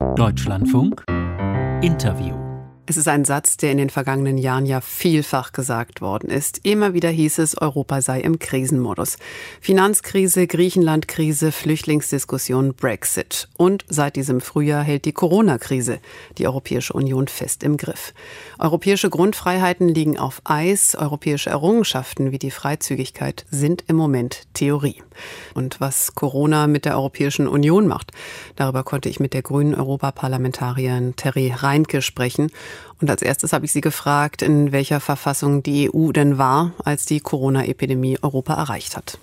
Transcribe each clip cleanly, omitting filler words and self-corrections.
Deutschlandfunk Interview. Es ist ein Satz, der in den vergangenen Jahren ja vielfach gesagt worden ist. Immer wieder hieß es, Europa sei im Krisenmodus. Finanzkrise, Griechenland-Krise, Flüchtlingsdiskussion, Brexit. Und seit diesem Frühjahr hält die Corona-Krise die Europäische Union fest im Griff. Europäische Grundfreiheiten liegen auf Eis. Europäische Errungenschaften wie die Freizügigkeit sind im Moment Theorie. Und was Corona mit der Europäischen Union macht, darüber konnte ich mit der grünen Europaparlamentarierin Terry Reintke sprechen. Und als erstes habe ich sie gefragt, in welcher Verfassung die EU denn war, als die Corona-Epidemie Europa erreicht hat.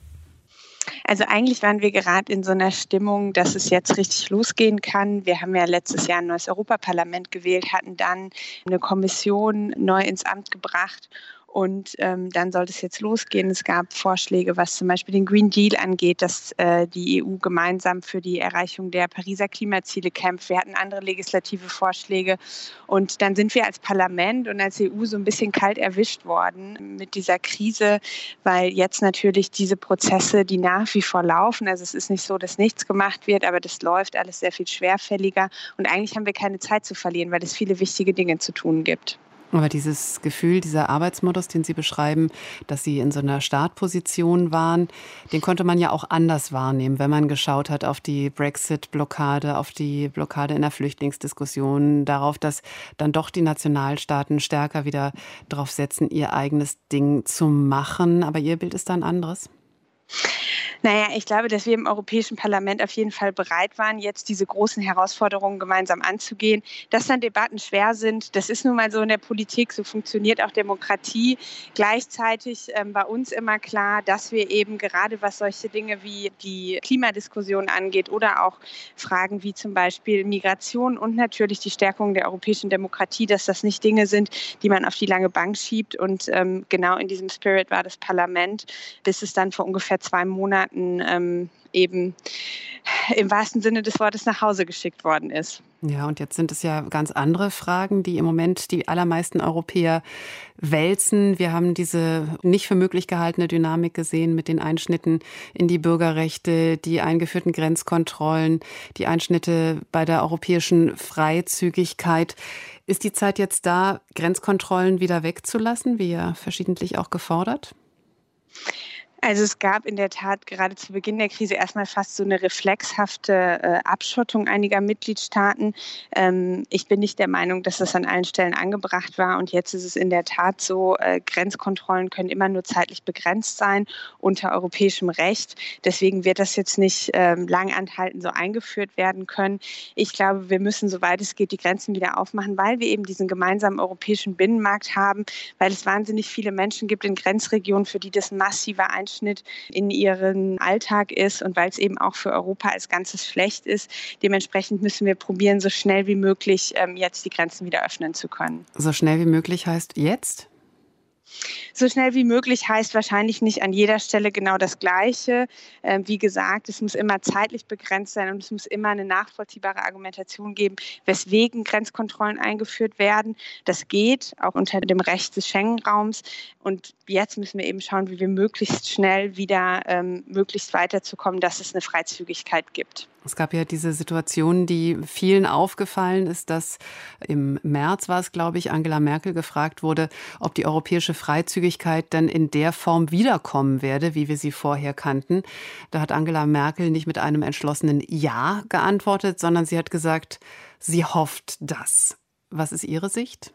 Also eigentlich waren wir gerade in so einer Stimmung, dass es jetzt richtig losgehen kann. Wir haben ja letztes Jahr ein neues Europaparlament gewählt, hatten dann eine Kommission neu ins Amt gebracht. Und dann sollte es jetzt losgehen. Es gab Vorschläge, was zum Beispiel den Green Deal angeht, dass die EU gemeinsam für die Erreichung der Pariser Klimaziele kämpft. Wir hatten andere legislative Vorschläge. Und dann sind wir als Parlament und als EU so ein bisschen kalt erwischt worden mit dieser Krise, weil jetzt natürlich diese Prozesse, die nach wie vor laufen, also es ist nicht so, dass nichts gemacht wird, aber das läuft alles sehr viel schwerfälliger. Und eigentlich haben wir keine Zeit zu verlieren, weil es viele wichtige Dinge zu tun gibt. Aber dieses Gefühl, dieser Arbeitsmodus, den Sie beschreiben, dass Sie in so einer Startposition waren, den konnte man ja auch anders wahrnehmen, wenn man geschaut hat auf die Brexit-Blockade, auf die Blockade in der Flüchtlingsdiskussion, darauf, dass dann doch die Nationalstaaten stärker wieder drauf setzen, ihr eigenes Ding zu machen. Aber Ihr Bild ist da ein anderes? Naja, ich glaube, dass wir im Europäischen Parlament auf jeden Fall bereit waren, jetzt diese großen Herausforderungen gemeinsam anzugehen. Dass dann Debatten schwer sind, das ist nun mal so in der Politik, so funktioniert auch Demokratie. Gleichzeitig war uns immer klar, dass wir eben gerade was solche Dinge wie die Klimadiskussion angeht oder auch Fragen wie zum Beispiel Migration und natürlich die Stärkung der europäischen Demokratie, dass das nicht Dinge sind, die man auf die lange Bank schiebt. Und genau in diesem Spirit war das Parlament, bis es dann vor ungefähr 2 Monaten eben im wahrsten Sinne des Wortes nach Hause geschickt worden ist. Ja, und jetzt sind es ja ganz andere Fragen, die im Moment die allermeisten Europäer wälzen. Wir haben diese nicht für möglich gehaltene Dynamik gesehen mit den Einschnitten in die Bürgerrechte, die eingeführten Grenzkontrollen, die Einschnitte bei der europäischen Freizügigkeit. Ist die Zeit jetzt da, Grenzkontrollen wieder wegzulassen, wie ja verschiedentlich auch gefordert? Also es gab in der Tat gerade zu Beginn der Krise erstmal fast so eine reflexhafte Abschottung einiger Mitgliedstaaten. Ich bin nicht der Meinung, dass das an allen Stellen angebracht war. Und jetzt ist es in der Tat so, Grenzkontrollen können immer nur zeitlich begrenzt sein unter europäischem Recht. Deswegen wird das jetzt nicht lang anhaltend so eingeführt werden können. Ich glaube, wir müssen, soweit es geht, die Grenzen wieder aufmachen, weil wir eben diesen gemeinsamen europäischen Binnenmarkt haben, weil es wahnsinnig viele Menschen gibt in Grenzregionen, für die das ein massiver Einschnitt in ihren Alltag ist und weil es eben auch für Europa als Ganzes schlecht ist. Dementsprechend müssen wir probieren, so schnell wie möglich jetzt die Grenzen wieder öffnen zu können. So schnell wie möglich heißt jetzt? So schnell wie möglich heißt wahrscheinlich nicht an jeder Stelle genau das Gleiche. Wie gesagt, es muss immer zeitlich begrenzt sein und es muss immer eine nachvollziehbare Argumentation geben, weswegen Grenzkontrollen eingeführt werden. Das geht auch unter dem Recht des Schengen-Raums. Und jetzt müssen wir eben schauen, wie wir möglichst schnell wieder möglichst weiterzukommen, dass es eine Freizügigkeit gibt. Es gab ja diese Situation, die vielen aufgefallen ist, dass im März war es, glaube ich, Angela Merkel gefragt wurde, ob die europäische Freizügigkeit dann in der Form wiederkommen werde, wie wir sie vorher kannten. Da hat Angela Merkel nicht mit einem entschlossenen Ja geantwortet, sondern sie hat gesagt, sie hofft das. Was ist Ihre Sicht?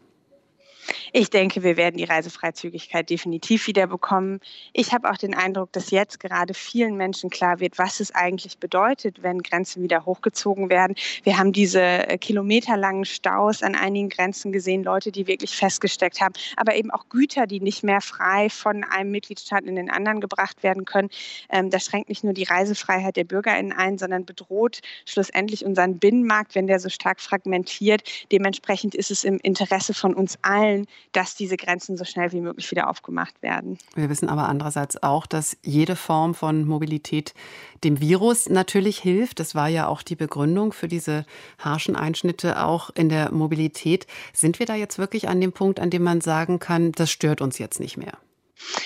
Ich denke, wir werden die Reisefreizügigkeit definitiv wiederbekommen. Ich habe auch den Eindruck, dass jetzt gerade vielen Menschen klar wird, was es eigentlich bedeutet, wenn Grenzen wieder hochgezogen werden. Wir haben diese kilometerlangen Staus an einigen Grenzen gesehen, Leute, die wirklich festgesteckt haben, aber eben auch Güter, die nicht mehr frei von einem Mitgliedstaat in den anderen gebracht werden können. Das schränkt nicht nur die Reisefreiheit der BürgerInnen ein, sondern bedroht schlussendlich unseren Binnenmarkt, wenn der so stark fragmentiert. Dementsprechend ist es im Interesse von uns allen, dass diese Grenzen so schnell wie möglich wieder aufgemacht werden. Wir wissen aber andererseits auch, dass jede Form von Mobilität dem Virus natürlich hilft. Das war ja auch die Begründung für diese harschen Einschnitte auch in der Mobilität. Sind wir da jetzt wirklich an dem Punkt, an dem man sagen kann, das stört uns jetzt nicht mehr?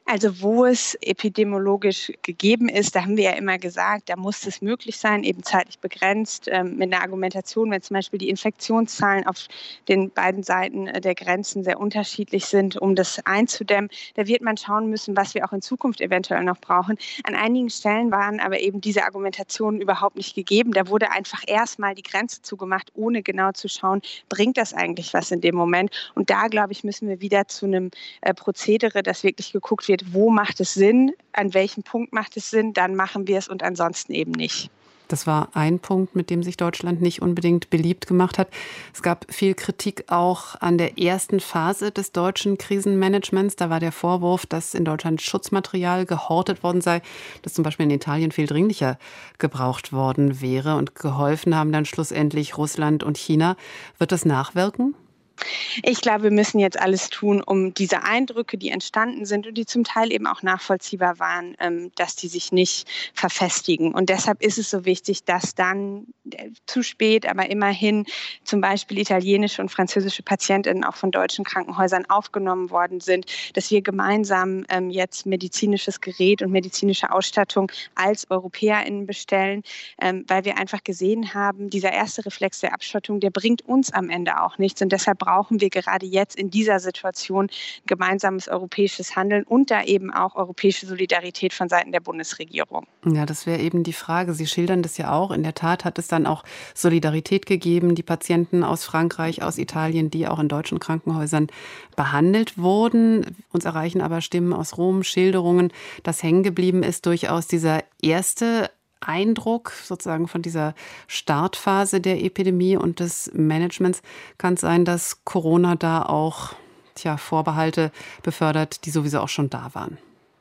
Also wo es epidemiologisch gegeben ist, da haben wir ja immer gesagt, da muss es möglich sein, eben zeitlich begrenzt, mit einer Argumentation, wenn zum Beispiel die Infektionszahlen auf den beiden Seiten der Grenzen sehr unterschiedlich sind, um das einzudämmen. Da wird man schauen müssen, was wir auch in Zukunft eventuell noch brauchen. An einigen Stellen waren aber eben diese Argumentationen überhaupt nicht gegeben. Da wurde einfach erstmal die Grenze zugemacht, ohne genau zu schauen, bringt das eigentlich was in dem Moment. Und da, glaube ich, müssen wir wieder zu einem Prozedere, das wirklich geguckt wird, wo macht es Sinn, an welchem Punkt macht es Sinn, dann machen wir es und ansonsten eben nicht. Das war ein Punkt, mit dem sich Deutschland nicht unbedingt beliebt gemacht hat. Es gab viel Kritik auch an der ersten Phase des deutschen Krisenmanagements. Da war der Vorwurf, dass in Deutschland Schutzmaterial gehortet worden sei, das zum Beispiel in Italien viel dringlicher gebraucht worden wäre. Und geholfen haben dann schlussendlich Russland und China. Wird das nachwirken? Ich glaube, wir müssen jetzt alles tun, um diese Eindrücke, die entstanden sind und die zum Teil eben auch nachvollziehbar waren, dass die sich nicht verfestigen. Und deshalb ist es so wichtig, dass dann zu spät, aber immerhin zum Beispiel italienische und französische Patientinnen auch von deutschen Krankenhäusern aufgenommen worden sind, dass wir gemeinsam jetzt medizinisches Gerät und medizinische Ausstattung als EuropäerInnen bestellen, weil wir einfach gesehen haben, dieser erste Reflex der Abschottung, der bringt uns am Ende auch nichts. Und deshalb brauchen wir gerade jetzt in dieser Situation gemeinsames europäisches Handeln und da eben auch europäische Solidarität von Seiten der Bundesregierung. Ja, das wäre eben die Frage. Sie schildern das ja auch. In der Tat hat es dann auch Solidarität gegeben. Die Patienten aus Frankreich, aus Italien, die auch in deutschen Krankenhäusern behandelt wurden. Uns erreichen aber Stimmen aus Rom, Schilderungen. Das hängen geblieben ist durchaus dieser erste Eindruck sozusagen von dieser Startphase der Epidemie und des Managements. Kann es sein, dass Corona da auch Vorbehalte befördert, die sowieso auch schon da waren?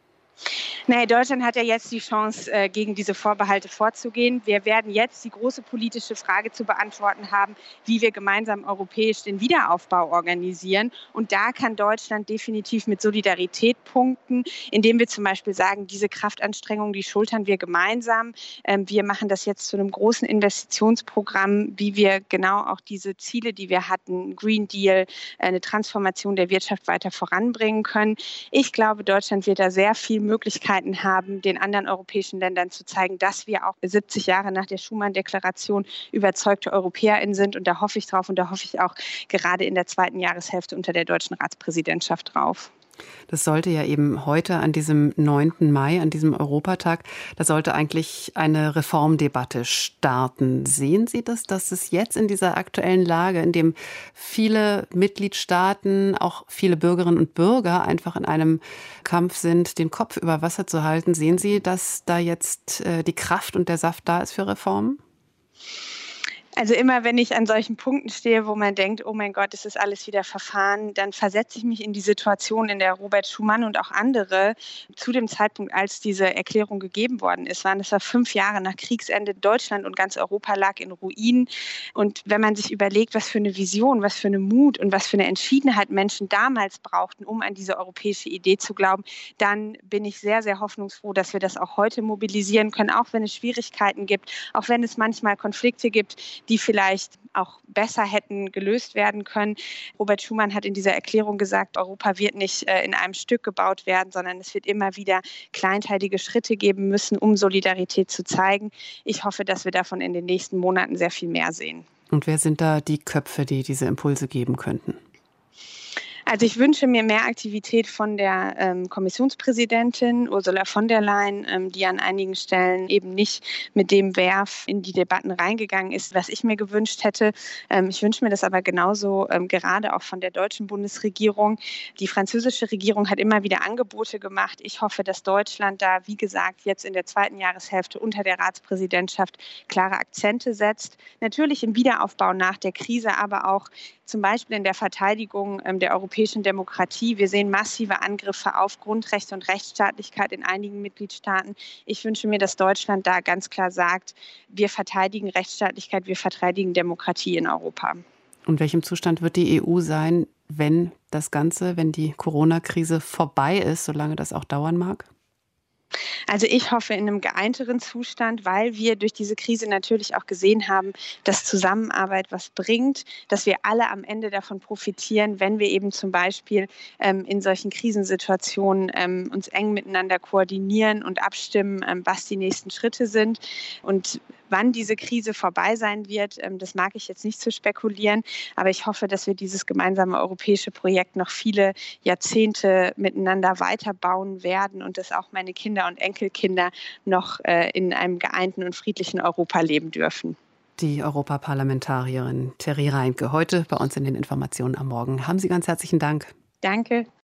Naja, Deutschland hat ja jetzt die Chance, gegen diese Vorbehalte vorzugehen. Wir werden jetzt die große politische Frage zu beantworten haben, wie wir gemeinsam europäisch den Wiederaufbau organisieren. Und da kann Deutschland definitiv mit Solidarität punkten, indem wir zum Beispiel sagen, diese Kraftanstrengungen, die schultern wir gemeinsam. Wir machen das jetzt zu einem großen Investitionsprogramm, wie wir genau auch diese Ziele, die wir hatten, Green Deal, eine Transformation der Wirtschaft weiter voranbringen können. Ich glaube, Deutschland wird da sehr viel Möglichkeiten haben, den anderen europäischen Ländern zu zeigen, dass wir auch 70 Jahre nach der Schuman-Deklaration überzeugte EuropäerInnen sind. Und da hoffe ich drauf und da hoffe ich auch gerade in der zweiten Jahreshälfte unter der deutschen Ratspräsidentschaft drauf. Das sollte ja eben heute an diesem 9. Mai, an diesem Europatag, da sollte eigentlich eine Reformdebatte starten. Sehen Sie das, dass es jetzt in dieser aktuellen Lage, in dem viele Mitgliedstaaten, auch viele Bürgerinnen und Bürger einfach in einem Kampf sind, den Kopf über Wasser zu halten, sehen Sie, dass da jetzt die Kraft und der Saft da ist für Reformen? Also immer, wenn ich an solchen Punkten stehe, wo man denkt, oh mein Gott, es ist alles wieder verfahren, dann versetze ich mich in die Situation, in der Robert Schuman und auch andere zu dem Zeitpunkt, als diese Erklärung gegeben worden ist, das war 5 Jahre nach Kriegsende. Deutschland und ganz Europa lag in Ruinen. Und wenn man sich überlegt, was für eine Vision, was für eine Mut und was für eine Entschiedenheit Menschen damals brauchten, um an diese europäische Idee zu glauben, dann bin ich sehr, sehr hoffnungsfroh, dass wir das auch heute mobilisieren können, auch wenn es Schwierigkeiten gibt, auch wenn es manchmal Konflikte gibt, die vielleicht auch besser hätten gelöst werden können. Robert Schuman hat in dieser Erklärung gesagt, Europa wird nicht in einem Stück gebaut werden, sondern es wird immer wieder kleinteilige Schritte geben müssen, um Solidarität zu zeigen. Ich hoffe, dass wir davon in den nächsten Monaten sehr viel mehr sehen. Und wer sind da die Köpfe, die diese Impulse geben könnten? Also ich wünsche mir mehr Aktivität von der Kommissionspräsidentin Ursula von der Leyen, die an einigen Stellen eben nicht mit dem Werf in die Debatten reingegangen ist, was ich mir gewünscht hätte. Ich wünsche mir das aber genauso gerade auch von der deutschen Bundesregierung. Die französische Regierung hat immer wieder Angebote gemacht. Ich hoffe, dass Deutschland da, wie gesagt, jetzt in der zweiten Jahreshälfte unter der Ratspräsidentschaft klare Akzente setzt. Natürlich im Wiederaufbau nach der Krise, aber auch zum Beispiel in der Verteidigung der europäischen Demokratie. Wir sehen massive Angriffe auf Grundrechte und Rechtsstaatlichkeit in einigen Mitgliedstaaten. Ich wünsche mir, dass Deutschland da ganz klar sagt, wir verteidigen Rechtsstaatlichkeit, wir verteidigen Demokratie in Europa. Und welchem Zustand wird die EU sein, wenn die Corona-Krise vorbei ist, solange das auch dauern mag? Also ich hoffe in einem geeinteren Zustand, weil wir durch diese Krise natürlich auch gesehen haben, dass Zusammenarbeit was bringt, dass wir alle am Ende davon profitieren, wenn wir eben zum Beispiel in solchen Krisensituationen uns eng miteinander koordinieren und abstimmen, was die nächsten Schritte sind. Und wann diese Krise vorbei sein wird, das mag ich jetzt nicht zu spekulieren, aber ich hoffe, dass wir dieses gemeinsame europäische Projekt noch viele Jahrzehnte miteinander weiterbauen werden und dass auch meine Kinder und Enkelkinder noch in einem geeinten und friedlichen Europa leben dürfen. Die Europaparlamentarierin Terry Reimke heute bei uns in den Informationen am Morgen. Haben Sie ganz herzlichen Dank. Danke.